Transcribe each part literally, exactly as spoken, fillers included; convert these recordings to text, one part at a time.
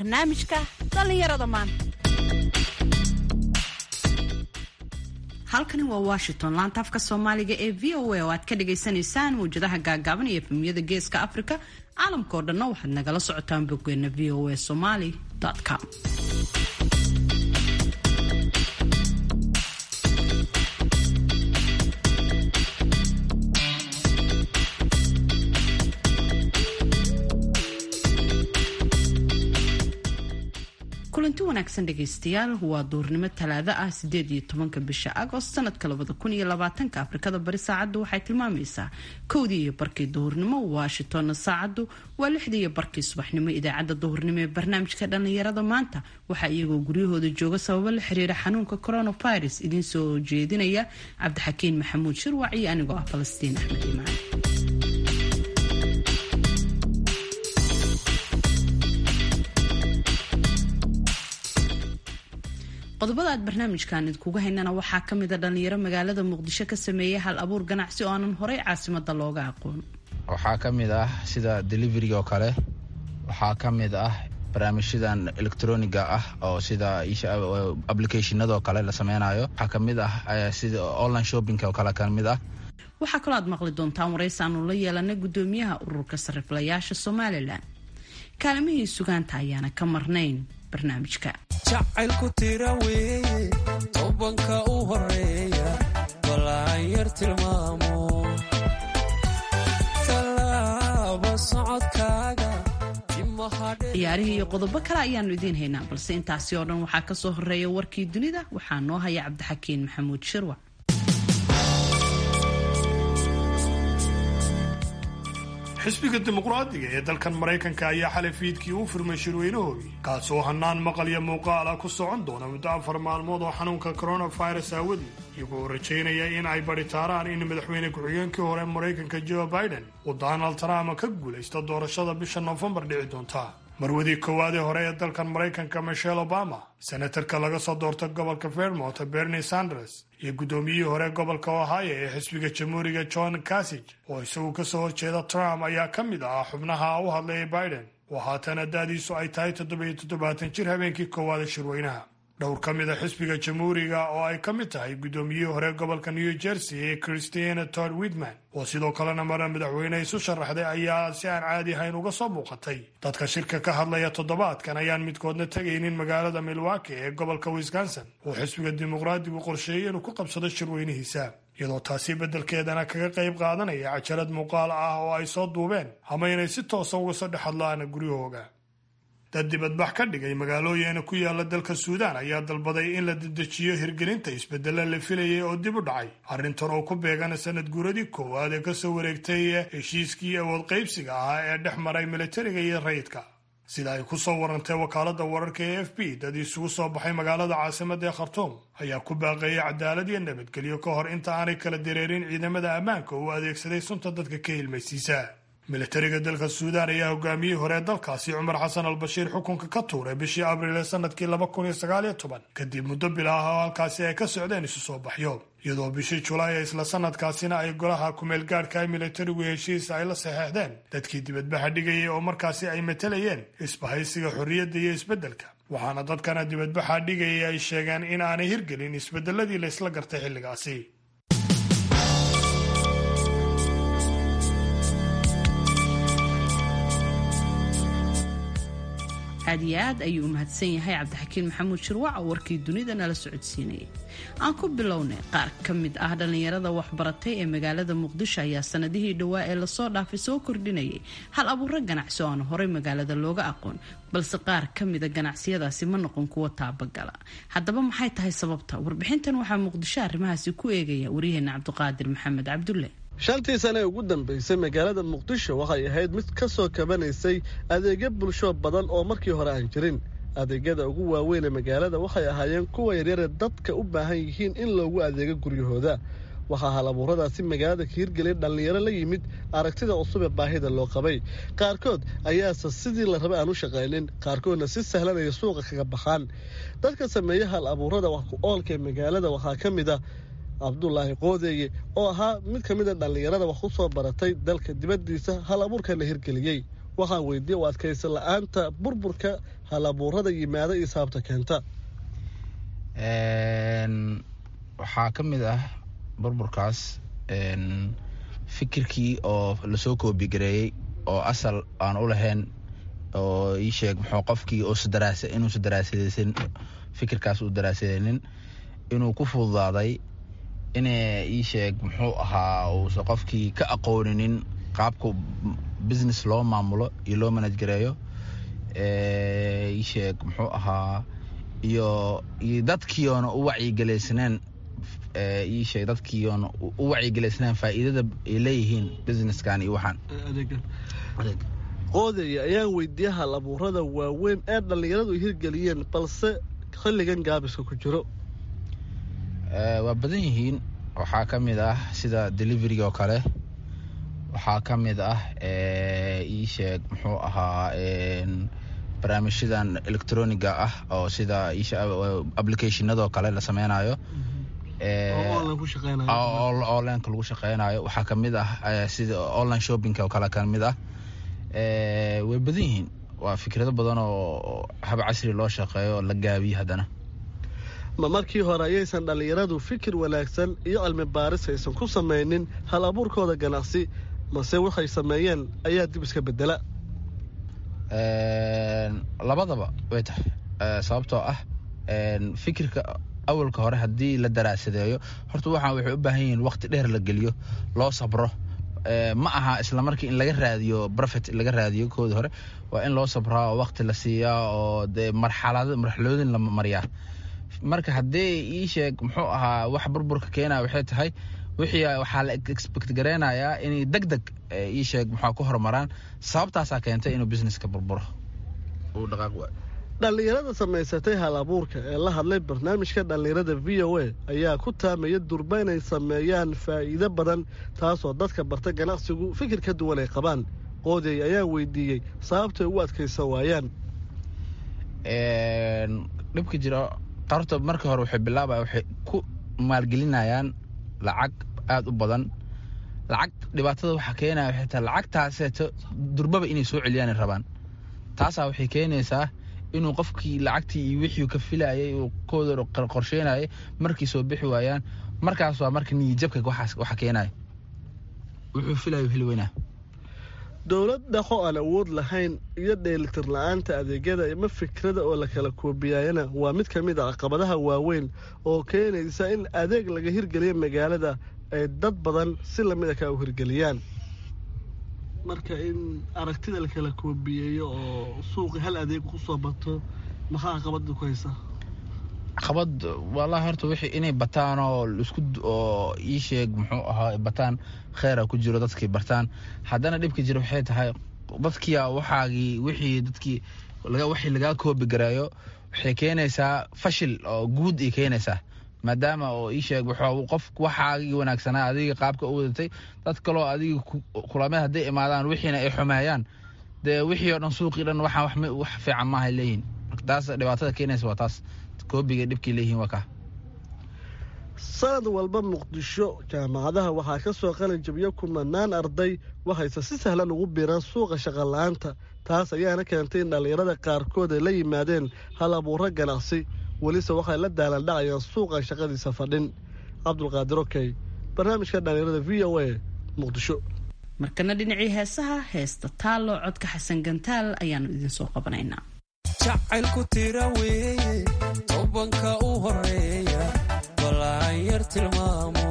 barnaamijka dhallinyarada maanta. halkani waa Washington, laanta afka Soomaaliga ee V O A oo aad ka dhageysanaysaan mawjadaha gaagaaban iyo efemyada geeska Afrika. caalamka oo dhan waxaad nagala socotaan boggeena v o a somali dot com. kulanti wanaagsan dhegaystayaal, waa duurnimo talaado ah sideed iyo tobanka bisha Agost sanadka labada kun iyo labaatanka. Afrikada bari saacadu waxay tilmaamaysaa kowdii iyo barkii duhurnimo, Washington saacadu waa lixdii iyo barkii subaxnimo. idaacadda duhurnimo ee barnaamijka dhallinyarada maanta waxaa iyagoo guryahooda jooga sababo la xiriira xanuunka coronavirus idiin soo jeedinaya Cabdixakiin Maxamuud Shirwac iyo anigoo ah Falastiin Axmed Imaan. qodobada aad barnaamijkan idinkuga haynana waxaa ka mid a dhalinyaro magaalada Muqdisho ka sameeyay hal abuur ganacsi oo aanan horey caasimada looga aqoon. waxaa ka mid ah sida delivery oo kale, waxaa ka mid ah barnaamijyadan electroniga ah oo sida applicationada kale la sameynayo, waxaa ka mid ah sida online shopping oo kale ka mid ah. waxaa kaloo aad maqli doontaan waraysi aanu la yeelanay gudoomiyaha ururka sariflayaasha Somaliland. kaalmihii sugaanta ayaana ka marnayn barnaamijka. jacaylku tira weeye tobanka u horeeya walaayar tilmaamo talaaba socodkaaga ciyaarihii iyo qodobo kale ayaanu idiin haynaa, balse intaasi oo dhan waxaa ka soo horeeya warkii dunida. waxaa noo haya Cabdixakiin Maxamuud Shirwac. xisbiga dimuqraadiga ee dalkan Mareykanka ayaa xalay fiidkii u furmay shirweynahoodii kaasoo hanaan maqal iyo muuqaal ah ku socon doona muddo afar maalmood oo xanuunka coronavirus aawadii, iyagoo rajaynaya in ay baritaaraan in madaxweyne ku-xigeenkii hore Mareykanka Joe Biden uu Donald Trump ka guulaysto doorashada bisha Noofambar dhici doonta. marwadii koowaad ee hore ee dalkan Mareykanka Michelle Obama, senatarka laga soo doortay gobolka Vermont Bernie Sanders, iyo gudoomiyihii hore gobolka Ohio ee xisbiga Jamhuuriga John Kasich oo isagu ka soo horjeeda Trump ayaa ka mid ah xubnaha u hadlayay Biden oo haatan da'diisu ay tahay toddoba iyo toddobaatan jir habeenkii koowaad ee shirweynaha. dhowr ka mid a xisbiga Jamhuuriga oo ay ka mid tahay gudoomiyihii hore gobolka New Jersey ee Christine Todd Whitman oo sidoo kalena mara madaxweyne isu sharaxday ayaa si aan caadi ahayn uga soo muuqatay. dadka shirka ka hadlaya toddobaadkan ayaan midkoodna tegaynin magaalada Milwaukee ee gobolka Wisconsin oo xisbiga dimuqraadigu qorsheeyay inuu ku qabsado shirweynihiisa, iyadoo taasi beddelkeedana kaga qayb qaadanaya cajalad muuqaal ah oo ay soo duubeen ama inay si toosa uga soo dhex hadlaan guryahooga. dad dibadbax ka dhigay magaalooyin ku yaala dalka Suudaan ayaa dalbaday in la dedejiyo hirgelinta isbeddello la filayay oo dib u dhacay, arrintan oo ku beegan sanad guuradii koowaad ee ka soo wareegtay heshiiskii awood qaybsiga ah ee dhex maray militariga iyo rayidka. sida ay ku soo warantay wakaaladda wararka ee A F P, dad isugu soo baxay magaalada caasimadda ee Khartoum ayaa ku baaqayay cadaalad iyo nabadgelyo ka hor inta aanay kala dareerin ciidamada ammaanka oo adeegsaday sunta dadka ka hilmaysiisa. militariga dalka Suudaan ayaa hogaamiyey hore dalkaasi Cumar Xasan al-Bashiir xukunka ka tuuray bishii Abriil sanadkii laba kun iyo sagaal iyo toban kadib muddo bilaah oo halkaasi ay ka socdeen isu soo baxyo, iyadoo bishii Julaay isla sanadkaasina ay golaha kumeel gaadhka ay militarigu heshiis ay la saxeexdeen dadkii dibadbaxa dhigayay oo markaasi ay matalayeen isbahaysiga xorriyadda iyo isbeddelka, waxaana dadkana dibadbaxa dhigayay ay sheegeen in aanay hirgelin isbeddeladii la isla gartay xilligaasi. aad iyo aad ayuu u mahadsan yahay Cabdixakiin Maxamuud Shirwac oo warkii dunida nala socodsiinayay. aan ku bilownay qaar ka mid ah dhalinyarada waxbaratay ee magaalada Muqdisho ayaa sanadihii dhawaa ee lasoo dhaafay soo kordhinayay hal abuuro ganacsi oo aan horey magaalada looga aqoon, balse qaar ka mid a ganacsiyadaasi ma noqon kuwo taabagala. haddaba maxay tahay sababta? warbixintan waxaa Muqdisho arrimahaasi ku eegaya wariyaheena Cabdiqaadir Maxamed Cabdulle. shantii sane ee ugu dambaysay magaalada Muqdisho waxay ahayd mid ka soo kabanaysay adeegyo bulsho badan oo markii hore aan jirin. adeegyada ugu waaweyn ee magaalada waxay ahaayeen kuwa yaryar ee dadka u baahan yihiin in loogu adeego guryahooda. waxaa hal abuuradaasi magaalada ka hirgeliyay dhalinyaro la yimid aragtida cusub ee baahida loo qabay. qaarkood ayaase sidii la rabay aan u shaqaynin, qaarkoodna si sahlan ay suuqa kaga baxaan. dadka sameeya hal abuurada wax ku oolka ee magaalada waxaa ka mid ah Abdullaahi Qoodeye oo ahaa mid ka mid ah dhalinyarada wax ku soo baratay dalka dibadiisa hal abuurka la hirgeliyay. waxaan weydiiyey u adkaysan la-aanta burburka halabuurada yimaada iyo sababta keenta. waxaa ka mid ah burburkaas fikirkii oo lasoo koobigareeyey oo asal aan u lahayn oo ii sheeg muxuu qofkii inuusa daraasadeysan fikirkaas uu daraasadeynin inuu ku fududaaday inay ii sheeg muxuu ahaa uusa qofkii ka aqooninin qaabka business loo maamulo iyo loo manage gareeyo ii sheeg muxuu ahaa iyo iyo dadkii oona u wacyigeleysneen ii sheeg dadkii oona u wacyigeleysneen faa'iidada ay leeyihiin businesskan iyo waxaan qoodaya ayaan weydiiyey halabuurada waaweyn ee dhallinyaradu hirgeliyeen balse xilligan gaabiska ku jiro. waa badan yihiin. waxaa ka mid ah sida deliveryga oo kale, waxaa ka mid ah ii sheeg muxuu ahaa barnaamijyadan electroniga ah oo sida applicationadoo kale la sameynayo onlineka lagu shaqeynayo. waxaa ka mid ah sida online shoppingka oo kale ka mid ah. way badan yihiin. waa fikrado badan oo hab casri loo shaqeeyo oo la gaabiyo. haddana ma markii hore ayaysan dhallinyaradu fikir wanaagsan iyo cilmi baaris aysan ku samaynin hal abuurkooda ganacsi, mase waxay sameeyeen ayaa dib iska bedela? labadaba way tahay. sababtoo ah fikirka awalka hore haddii la daraasadeeyo horta waxaan waxay u baahan yihiin waqti dheer la geliyo, loo sabro. ma aha isla markii in laga raadiyo profit laga raadiyo koodii hore. waa in loo sabraa oo waqti la siiyaa oo dee marxalado marxalooyin la mariyaa. marka haddii ii sheeg muxuu ahaa wax burburka keenaya waxay tahay wixii waxaa la expect gareynayaa inay deg deg ii sheeg muxuu ku horumaraan. sababtaasaa keentay inuu businesska burburo uu dhaqaaq waayo. dhallinyarada samaysatay hal abuurka ee la hadlay barnaamijka dhallinyarada v o a ayaa ku taamaya durba inay sameeyaan faa'iido badan, taasoo dadka barta ganacsigu fikir ka duwan ay qabaan. qoodey ayaa weydiiyey sababtay ugu adkaysan waayaan. dhibka jira qarta markii hore waxay bilaabaya waxay ku maalgelinayaan lacag aad u badan. lacag dhibaatada waxaa keenaya waxay tahay lacagtaaseeto durbaba inay soo celiyaan ay rabaan. taasaa waxay keenaysaa inuu qofkii lacagtii iyo wixii ka filayay uu kooda qorsheynayay markii soo bixi waayaan. markaas waa marka niyadjabka waxa keenaya wuxuu filayo heli weynaa. dowlad dhaqo aan awood lahayn iyo dheelitir la'aanta adeegyada ama fikrada oo la kala koobiyaayana waa mid ka mid ah caqabadaha waaweyn oo keenaysa in adeeg laga hirgeliyo magaalada ay dad badan si lamid ah ka u hirgeliyaan. marka in aragtida la kala koobiyeeyo oo suuqi hal adeeg ku soo bato maxaa caqabada ku haysa? caqabad wallahi horta wixii inay bataan oo isku oo ii sheeg muxuu ahaa bataan khayr ku jiro dadkii bartaan. haddana dhibka jira waxay tahay dadkii waxaagii wixii dadkii laga wixii laga koobi gareeyo waxay keenaysaa fashil oo guud ay keenaysaa. maadaama oo ii sheeg wuxuu qof waxaagii wanaagsanaa adiga qaabka u wadatay dad kale oo adiga kulamada hadday imaadaan wixiina ay xumeeyaan dee wixii oo dhan suuqii dhan waxaan wax wax fiican ma leeyihiin. taas dhibaatada keenaysa waa taas koobiga dhibkii leeyihiin waa ka. sanad walba muqdisho jaamacadaha waxaa ka soo qalin jabiyo kumanaan arday waxayse si sahlan ugu biiraan suuqa shaqo la'aanta. taas ayaana keentay in dhallinyarada qaarkood ay la yimaadeen hal abuuro ganacsi, welise waxay la daalandhacayaan suuqa shaqadiisa fadhin. cabdulqaadir okey, barnaamijka dhallinyarada v o a muqdisho. markana dhinacii heesaha heesta taallo codka xasan gantaal ayaanu idin soo qabanaynaa. jacaylku tira weeye tobanka u horeeya balaan yar tilmaamo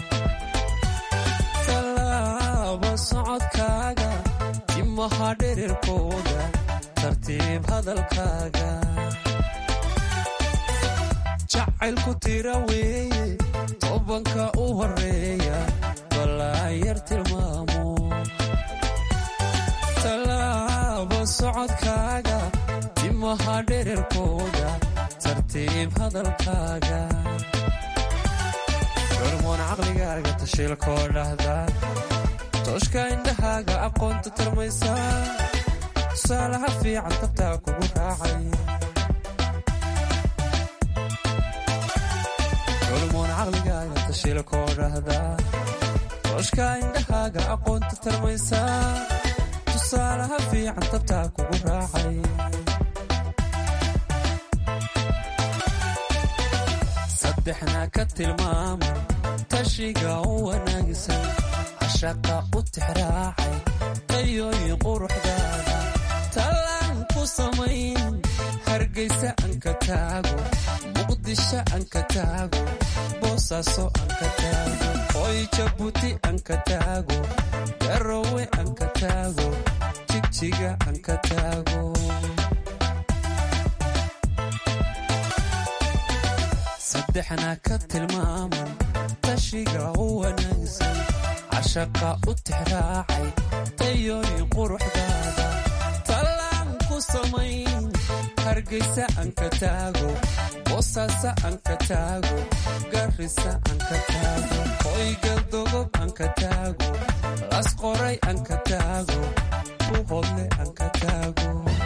tallaaba socodkaaga jimaha dhererkooda tartiib hadalkaaga. jacaylku tira weeye tobanka u horeeya balaan yar tilmaamo tallaaba socodkaaga jimaha dhererkooda tartiib hadalkaaga. hormoon caqligaaga tashiilkoo dhahda tooshka indhahaaga aqoonta tarmaysa tusaalaha fiican tabtaa kugu raacay. hormoon caqligaaga tashiilkoo dhahda tooshka indhahaaga aqoonta tarmaysa tusaalaha fiican tabtaa kugu raacay saddexna ka tilmaama tashiga u wanaagsan cashaqa u tixraacay tayooyin quruxdaada talaan ku samayn hargeysa aan ka taago muqdisho aan ka taago boosaaso aan ka taago hoy jabuuti aan ka taago garowe aan ka taago jigjiga aan ka taago saddexna ka tilmaaman tashiga u wanaagsan cashaqa u tixraacay tayooyin quruxdaada talaan ku samayn hargeysa aan ka taago boosaaso aan ka taago garisa aan ka taago hoygaldogob aan ka taago lasqoray aan ka taago buuhoodle aan ka taago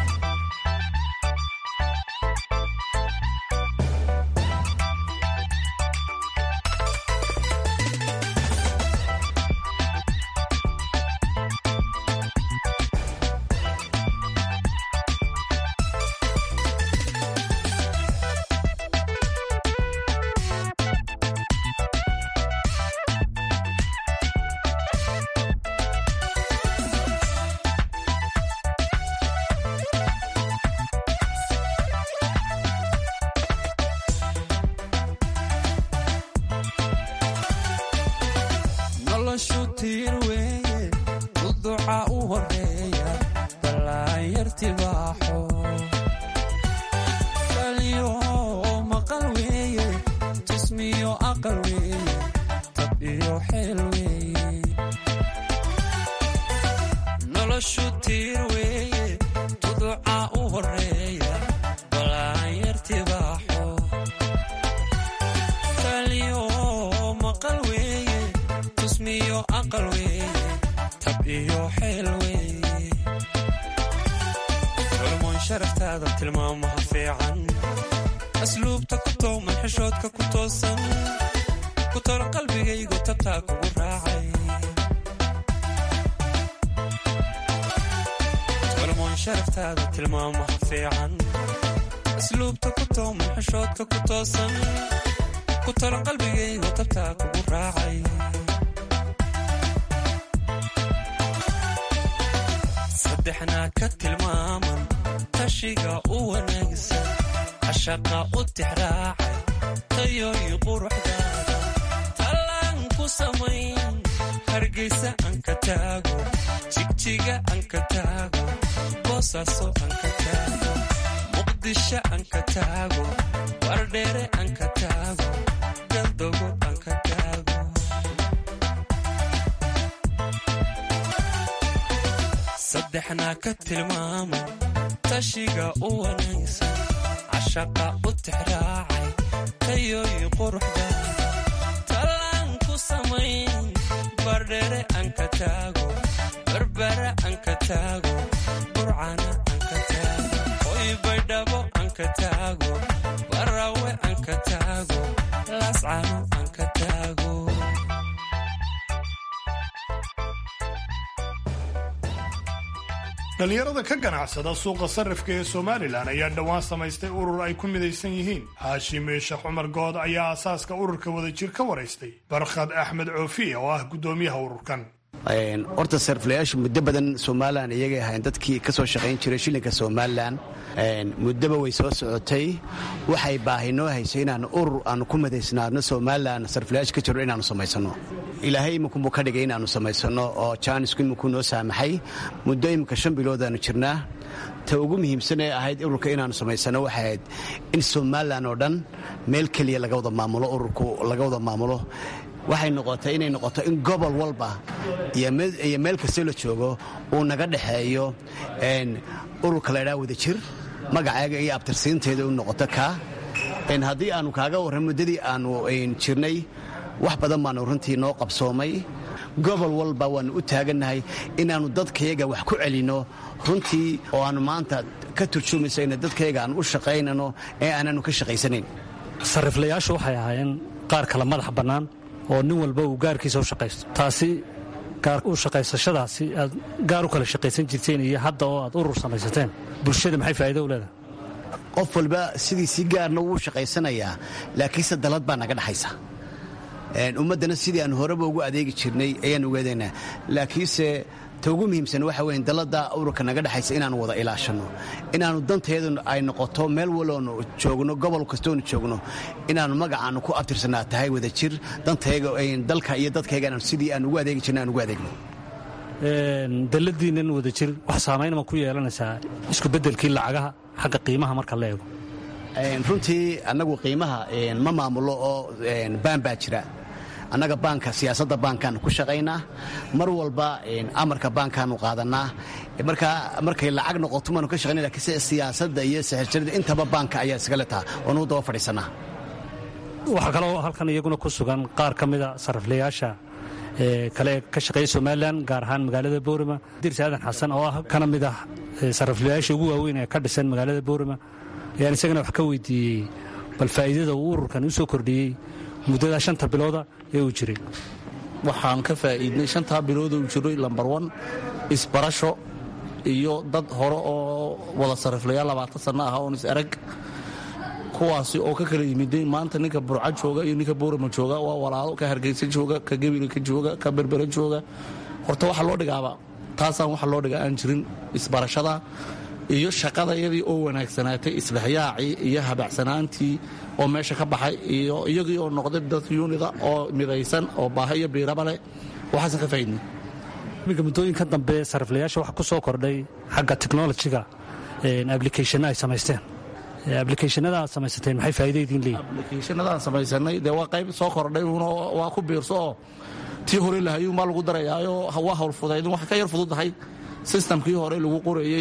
saddexna ka tilmaaman tashiga u wanaagsan cashaqa u tixraacay tayooyin quruxdaada talaan ku samayn hargeysa aan ka taago jigjiga aan ka taago boosaaso aan ka taago muqdisho aan ka taago wardheere aan ka taago galdogo aan ka taago saddexna ka tilmaaman tashiga u wanaagsan cashaqa u tixraacay tayooyin quruxdaada talaan ku samayn bardheere aan ka taago barbara aan ka taago burcana aan ka taago hoy baydhabo aan ka taago barawe aan ka taago laascano aan ka taago dhalinyarada ka ganacsada suuqa sarrifka ee somalilan ayaa dhowaan samaystay urur ay ku midaysan yihiin haashim sheekh cumar good ayaa aasaaska ururka wadajir ka waraystay barkhad axmed coofiya oo ah guddoomiyaha ururkan horta sariflayaashu muddo badan somalilan iyagay ahayn dadkii ka soo shaqayn jiray shilinka somalilan muddoba way soo socotay waxay baahi noo haysay inaan urur aanu ku madaysnaadno somalilan sariflayaasha ka jiro inaanu samaysano ilaahay iminkunbuu ka dhigay inaanu samaysano oo jaanisku iminkuu noo saamaxay muddo iminka shan biloodaanu jirnaa ta ugu muhiimsan ee ahayd ururka inaanu samaysano waxay ahayd in somalilan oo dhan meel keliya laga wada maamulo ururku laga wada maamulo waxay noqotay inay noqoto in gobol walba iyo meel kastoo la joogo uu naga dhexeeyo ururka laydhaa wadajir magacaaga iyo abtirsiinteeda u noqoto kaa haddii aanu kaaga warran muddadii aanu jirnay wax badan baanu runtii noo qabsoomay gobol walba waannu u taagannahay inaannu dadkayaga wax ku celinno runtii oo aannu maanta ka turjumaysayna dadkayaga aan u shaqaynano ee aanaannu ka shaqaysanayn sariflayaashu waxay ahaayeen qaar kale madax bannaan oo nin walba uu gaarkiisa u shaqaysto taasi gaar u shaqaysashadaasi aad gaar u kala shaqaysan jirteen iyo hadda oo aad urur samaysateen bulshada maxay faa'iido u leedahay? qof walba sidii si gaarna wuu shaqaysanayaa, laakiinse dalad baa naga dhaxaysa. ummaddana sidii aan horeba ugu adeegi jirnay ayaan ugeedaynaa, laakiinse ta ugu muhiimsan waxa weeye dalladda ururka naga dhaxaysa inaanu wada ilaashanno, inaannu danteedu ay noqoto meel waloonu joogno, gobol kastoonu joogno, inaannu magacaannu ku abtirsanaa tahay wada jir dantayga dalka iyo dadkaygana sidii aan ugu adeegi jirnay aan ugu adeegno. dalladiinnan wada jir wax saamayn ma ku yeelanaysaa isku beddelkii lacagaha xagga qiimaha marka la eego? runtii annagu qiimaha ma maamulo oo baan baa jira. annaga baanka siyaasadda baankaanu ku shaqaynaa, mar walba amarka baankaanu qaadannaa. marka markay lacag noqoto maanu ka shaqaynaa, laakiinse siyaasadda iyo sixirjarida intaba baanka ayaa iskale taha oonu daba fadhiisannaa. waxaa kaloo halkan iyaguna ku sugan qaar ka mida sariflayaasha kale ee ka shaqeeya somalilan, gaar ahaan magaalada boorama. dirsi aadan xasan oo ah kana mid ah sariflayaasha ugu waaweyn ee ka dhisan magaalada boorama ayaan isagana wax ka weydiiyey bal faa'iidada uu ururkan u soo kordhiyey muddada shanta bilooda ee uu jiray. waxaan ka faa'iidnay shantaa bilooda uu jiray lambar wan isbarasho iyo dad hore oo wada sariflayaal labaatan sanno ah oon is arag, kuwaasi oo ka kala yimiday maanta ninka burca jooga iyo ninka boorama jooga waa walaalo, ka hargeysa jooga, ka gebile ka jooga, ka berbere jooga. horta waxa loo dhigaaba taasaan waxa loo dhigaa aan jirin isbarashada iyo shaqadayadii oo wanaagsanaatay, isdhexyaacii iyo habacsanaantii oo meesha ka baxay, iyo iyagii oo noqday dad yunida oo midaysan oo baahi iyo biiraba leh. waxaasan ka faa'iidnay. iminka muddooyinka dambe sariflayaasha waxa ku soo kordhay xagga technolojiga applicationno ay samaysteen. applicationada aad samaysateen maxay faa'iido idiin leeyihin? applicationadaan samaysanay dee waa qayb soo kordhay uun waa ku biirso oo tii hore lahayuun baa lagu darayaayo waa hawl fudaydin wax ka yar fududahay systemkii hore lagu qorayey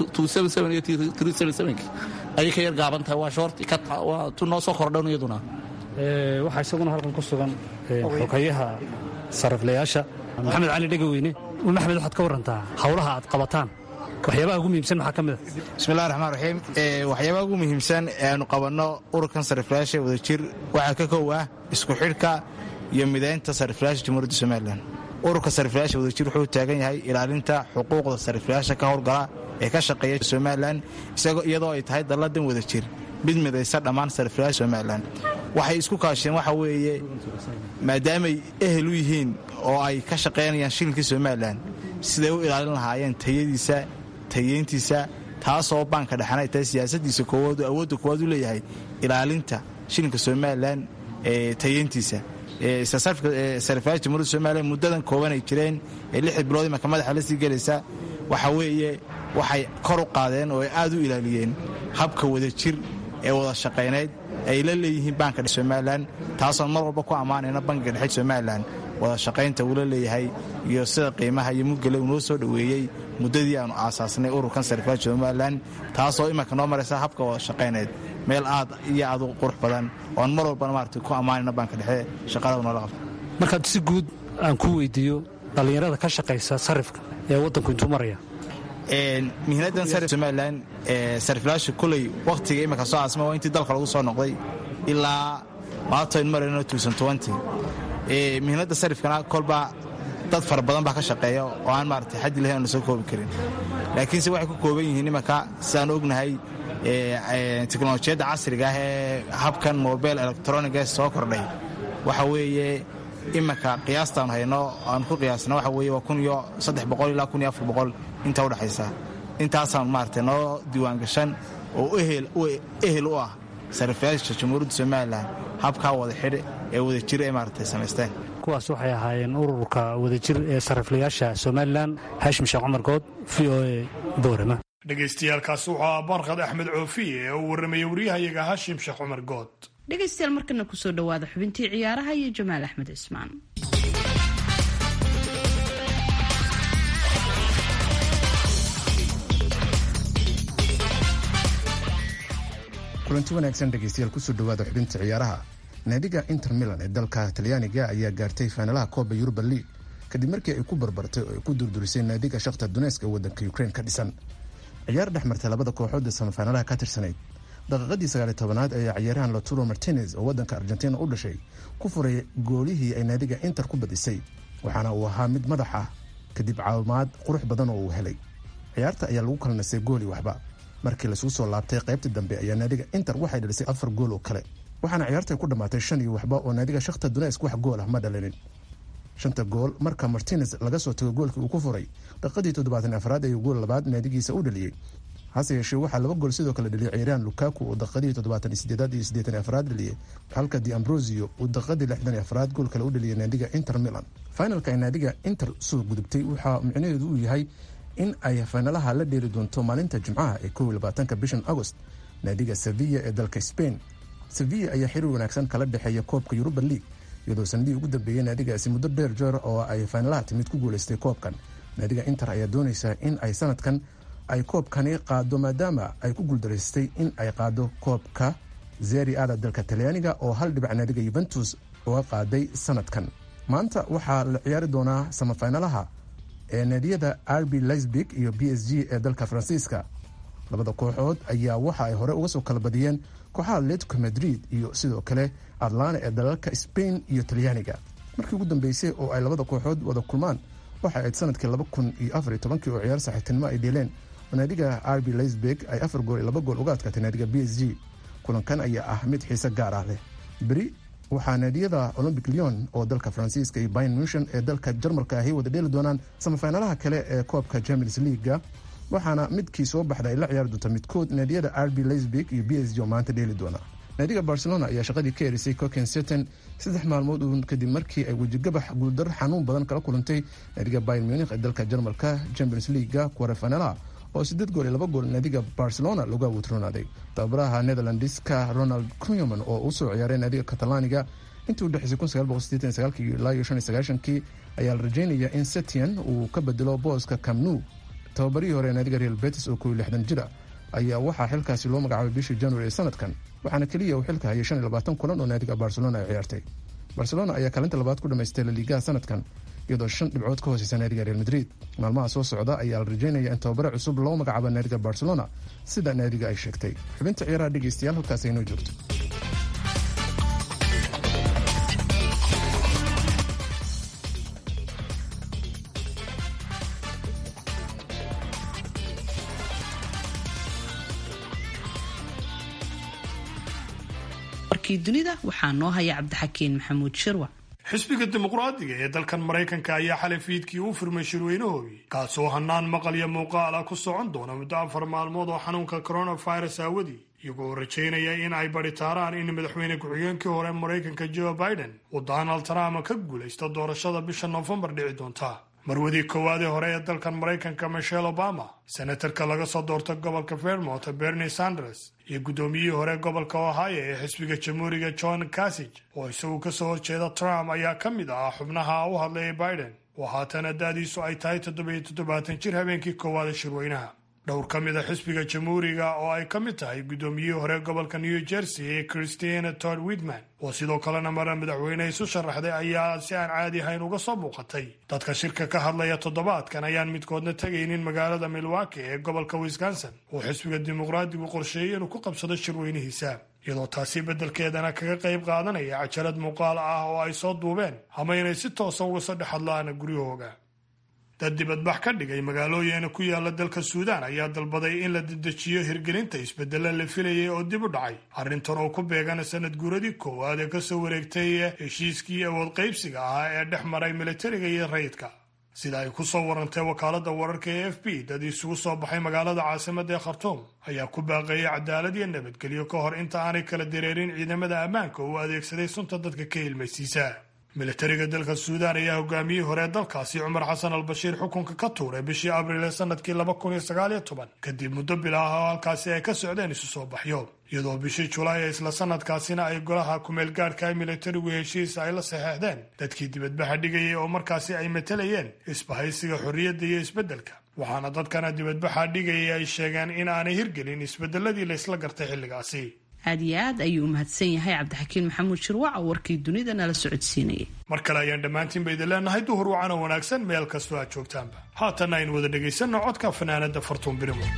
iyo ayay ka yar gaaban tahay. waa shoort waa tu noo soo kordhan iyaduna. waxaa isaguna halkan ku sugan xogayaha sariflayaasha maxamed cali dhegaweyne. maxamed, waxaad ka warantaa hawlaha aad qabataan, waxyaabaha ugu muhiimsan maxaa ka mid a? bismillahi raxmaan raxiim. waxyaabaha ugu muhiimsan ee aanu qabanno ururkan sariflayaasha wada jir waxaa ka kow ah isku xidhka iyo midaynta sariflayaasha jamhuuriyadda somalilan. ururka sariflayaasha wada jir wuxuu taagan yahay ilaalinta xuquuqda sariflayaasha ka howlgala ee ka shaqeeya somalilan, iyadoo ay tahay dalladan wada jir mid midaysa dhammaan sariflayaasha somalilan. waxay isku kaasheen waxa weeye maadaamay ehel u yihiin oo ay ka shaqaynayaan shilinkii somalilan, siday u ilaalin lahaayeen tayadiisa tayeyntiisa, taasoo baanka dhexan ay tahay siyaasadiisa koowaad oo awoodda koowaad u leeyahay ilaalinta shilinka somalilan ee tayeyntiisa. sariflayaasha jamhuuriyadda somalilan muddadan kooban ay jireen ee lixda bilood imanka madaxa la sii gelaysa, waxa weeye waxay kor u qaadeen oo ay aad u ilaaliyeen habka wada jir ee wada shaqaynayd ay la leeyihiin baanka dhexe somalilan, taasoon mar walba ku ammaanayna bankiga dhexe somalilan wada shaqaynta uula leeyahay iyo sida qiimaha iyo mudgale uu noo soo dhoweeyey muddadii aanu aasaasnay ururkan sariflayaasha somalilan, taasoo imanka noo maraysa habka wada shaqaynayd meel aad iyo aad u qurux badan oon mar walbana maarata ku ammaanayna baanka dhexe shaqada noola qabta. markaad si guud aan ku weydiiyo dhallinyarada ka shaqaysa sarifka ee waddanku intuu maraya? mihnadan sarif somalilan sariflayaasha kuley wakhtiga imanka soo aasma waa intii dalka lagu soo noqday ilaa maatayn marayno mihnadda sarifkana kolba dad fara badan baa ka shaqeeya oo aan maarata xaddi lahayn oona soo koobi karin, laakiinse waxay ku kooban yihiin imanka sidaan ognahay teknolojiyadda casriga ah ee habkan mobile electroniga soo kordhay. waxa weeye imanka qiyaastaan hayno aan ku qiyaasna waxa weeye waa kun iyo saddex boqol ilaa kun iyo afar boqol inta u dhaxaysa. intaasaan maarata noo diiwaangashan oo ehel u ah sariflayaasha jamhuuriyadda somalilan habkaa wada xidh ee wada jir ee maarata samaysteen. kuwaas waxay ahaayeen ururka wadajir ee sariflayaasha somalilan. haashim sheekh cumar good, v o a boorama. dhegaystayaaalkaasi wuxuu ah barkhad axmed coofiye ee uu warramaya waryahayaga haashim sheekh cumar good. dhegaystayaal markana kusoo dhowaada xubintii ciyaaraha iyo jamaal axmed cismaan. kulanti wanaagsan dhegaystayaal kusoo dhowaada xubinta ciyaaraha. naadiga inter milan ee dalka talyaaniga ayaa gaartay faanalaha kooba yuruba league kadib markii ay ku barbartay oo ay ku durdurisay naadiga shakhtar dunesk ee waddanka ukraine ka dhisan. ciyaar dhex martay labada kooxood ee samafaanalaha ka tirsanayd daqiiqadii sagaaliy tobanaad ayaa ciyaaryahan loturo martinez oo waddanka argentina u dhashay ku furay goolihii ay naadiga inter ku badisay, waxaana uu ahaa mid madax ah kadib caawimaad qurux badan oo uu helay. ciyaarta ayaa lagu kala nasay gooli waxba. markii la soo laabtay qaybtii dambe ayaa naadiga Inter waxay dhalisay afar gool oo kale, waxaana ciyaarta ku dhamaatay shan iyo waxba oo naadiga Shakhtar Donetsk wax gool ah ma dhalinin. shanta gool marka Martinez laga soo tago goolkii uu ku furay daqiiqadii toddobaatan iyo afraad ayuu gool labaad naadigiisa u dhaliyay. hase yeeshee waxaa laba gool sidoo kale dhaliyay ciyaaryahan Lukaku oo daqiiqadii toddobaatan iyo siddeed iyo siddeetan iyo afraad dhaliyay, halka Di Ambrosio uu daqiiqadii lixdan iyo afraad gool kale u dhaliyay naadiga Inter Milan. finalka ay naadiga Inter soo gudubtay waxaa micnaheedu uu yahay in ay finalaha la dheeri doonto maalinta Jimcaha ee kow iyo labaatanka bishan August naadiga Sevilla ee dalka Spain. Sevilla ayaa xiriir wanaagsan kala dhaxeeya koobka Europa League iyadoo sanadii ugu dambeeyay naadigaasi muddo dheer jeer oo ay finalaha timid ku guuleystay koobkan. naadiga Inter ayaa doonaysa in ay sanadkan ay koobkani qaado maadaama ay ku guuldareystay in ay qaado koobka Serie A dalka Talyaaniga oo hal dhibac naadiga Juventus uga qaaday sanadkan. maanta waxaa la ciyaari doonaa semifinalaha ee naadiyada R B Leipzig iyo B S G ee dalka Faransiiska. labada kooxood ayaa waxa ay hore uga soo kala badiyeen kooxaha Atletico Madrid iyo sidoo kale Atlanta ee dalalka Spain iyo Talyaaniga. markii ugu dambeysay oo ay labada kooxood wada kulmaan waxa ay sanadkii laba kun iyo afar iyo toban oo ciyaar saaxiibtinimo ay dheeleen naadiga R B Leipzig ay afar gool iyo laba gool uga adkaatay naadiga B S G. kulankan ayaa ah mid xiiso gaar ah leh. beri waxaa naadiyada Olympic Lyon oo dalka Faransiiska iyo Bayern Munich ee dalka Jarmalka ahi wada dheeli doonaan semifinalaha kale ee koobka Champions League, waxaana midkii soo baxday ay la ciyaari doonta midkood naadiyada R B Leipzig iyo B S G oo maanta dheeli doona. naadiga Barcelona ayaa shaqadii ka erisay Copenhagen saddex maalmood uun kadib markii ay wejigabax guuldar xanuun badan kala kulantay naadiga Bayern Munich ee dalka Jarmalka Champions League quarter-finalaha oo siddeed gool iyo laba gool naadiga Barcelona looga wutroonaday. tababaraha Netherlands-ka Ronald Koeman oo uu soo ciyaaray naadiga Catalonia intii u dhaxaysay kun sagaal boqol siddeetan iyo sagaal ilaa shan iyo sagaashan ayaa la rajaynayaa in Setien uu ka bedelo booska Camp Nou. tababarihii hore naadiga Real Betis oo kow iyo lixdan jira ayaa waxaa xilkaasi loo magacaabay bishii January ee sanadkan, waxaana kaliya uu xilka hayay shan iyo labaatan kulan oo naadiga Barcelona ay ciyaartay. Barcelona ayaa kaalinta labaad ku dhamaystay La Liga sanadkan iyadoo shan dhibcood ka hooseysa naadiga Real Madrid. maalmaha soo socda ayaa la rajaynayaa in tababare cusub loo magacaabo naadiga Barcelona sida naadiga ay sheegtay. xubinta ciyaaraha dhegeystayaal halkaas ay noo joogto. warkii dunida waxaa noo haya Cabdixakiin Maxamuud Shirwa. xisbiga dimuqraadiga ee dalkan Mareykanka ayaa xalay fiidkii u furmay shirweynahoodii kaasoo hanaan maqal iyo muuqaal ah ku socon doona muddo afar maalmood oo xanuunka coronavirus aawadii, iyagoo rajaynaya in ay baritaaraan in madaxweyne ku-xigeenkii hore Mareykanka Joe Biden uu Donald Trump ka guulaysto doorashada bisha Noofambar dhici doonta. marwadii koowaadee hore ee dalkan Mareykanka Michelle Obama, senatarka laga soo doortay gobolka Vermont Bernie Sanders, iyo guddoomiyihii hore gobolka Ohio ee xisbiga jamhuuriga John Kasich oo isagu ka soo horjeeda Trump ayaa ka mid ah xubnaha u hadlayay Biden oo haatana da'diisu ay tahay toddobiyo toddobaatan jir habeenkii koowaad ee shirweynaha. dhowr ka mid a xisbiga jamhuuriga oo ay ka mid tahay guddoomiyihii hore gobolka New Jersey ee Christine Todd Whitman oo sidoo kalena mara madaxweyne isu sharaxday ayaa si aan caadi ahayn uga soo muuqatay. dadka shirka ka hadlaya toddobaadkan ayaan midkoodna tegaynin magaalada Milwaukee ee gobolka Wisconsin oo xisbiga dimuqraadigu qorsheeyay inuu ku qabsado shirweynihiisa, iyadoo taasi beddelkeedana kaga qayb qaadanaya cajalad muuqaal ah oo ay soo duubeen ama inay si toosa uga soo dhex hadlaan guryahooga. dad dibadbax ka dhigay magaalooyin ku yaala dalka Suudaan ayaa dalbaday in la dedejiyo hirgelinta isbedelo la filayay oo dib u dhacay, arrintan oo ku beegan sanad guuradii koowaad ee ka soo wareegtay heshiiskii awood qaybsiga ah ee dhex maray militariga iyo rayidka. sida ay ku soo warantay wakaaladda wararka ee A F P, dad isugu soo baxay magaalada caasimadda ee Khartoum ayaa ku baaqayay cadaalad iyo nabadgelyo ka hor inta aanay kala dareerin ciidamada ammaanka oo adeegsaday sunta dadka ka ilmaysiisa. militariga dalka Suudaan ayaa hogaamiyey hore dalkaasi Cumar Xasan al-Bashiir xukunka ka tuuray bishii Abriil ee sanadkii laba kun iyo sagaal iyo toban kadib muddo bilaah oo halkaasi ay ka socdeen isu soo baxyo, iyadoo bishii Julaay ee isla sanadkaasina ay golaha kumeel gaadhka militarigu heshiis ay la saxeexdeen dadkii dibadbaxa dhigayay oo markaasi ay matalayeen isbahaysiga xorriyadda iyo isbeddelka, waxaana dadkana dibadbaxa dhigayay ay sheegeen in aanay hirgelin isbeddeladii la isla gartay xilligaasi. aad iyo aad ayuu u mahadsan yahay Cabdixakiin Maxamuud Shirwac oo warkii dunida nala socodsiinayay. mar kale ayaan dhammaantiin idin leenahay duhur wacan oo wanaagsan meel kastoo aad joogtaanba. haatanna aynu wada dhegaysanno codka fanaanada Fartuun Birimo.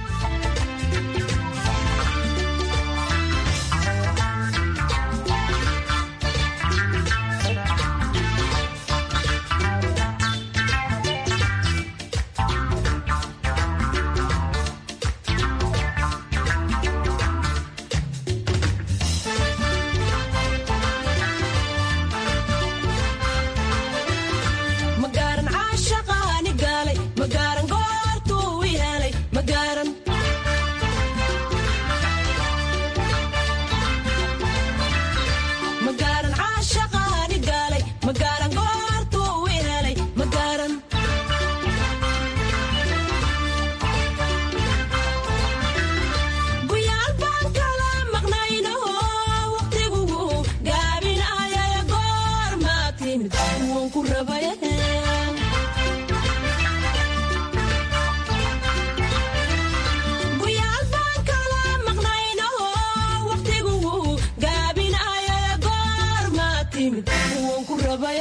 rabaya guyaal baan kala maqnayno waqtigu gaabinaya goorma timid waan ku rabaya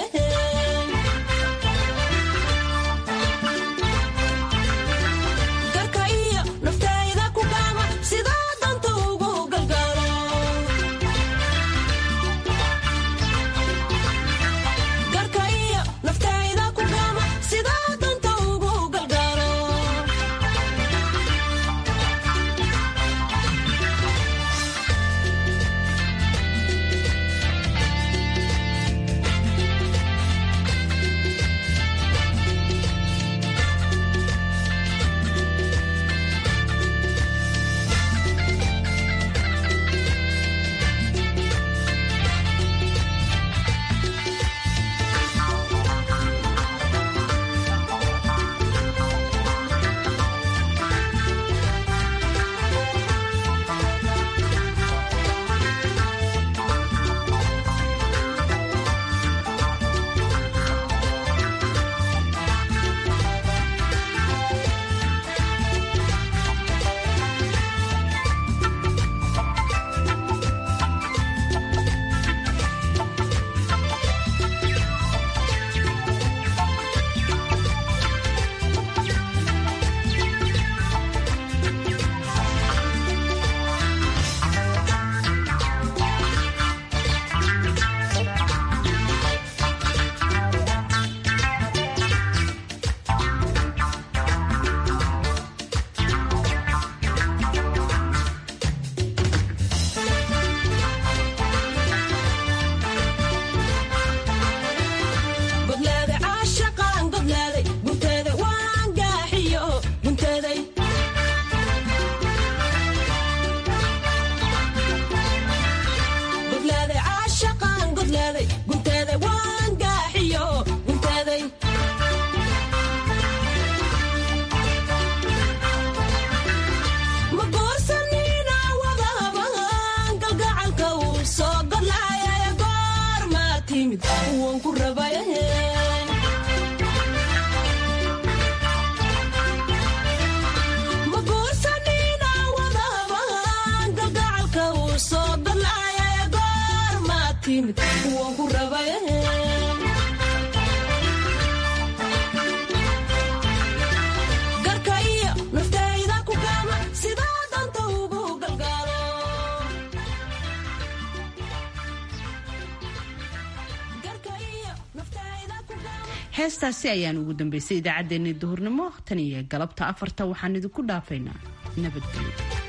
heestaasi ayaan ugu dambeysay idaacaddeenii duhurnimo tan iyo galabta afarta waxaan idinku dhaafaynaa nabadgelyo.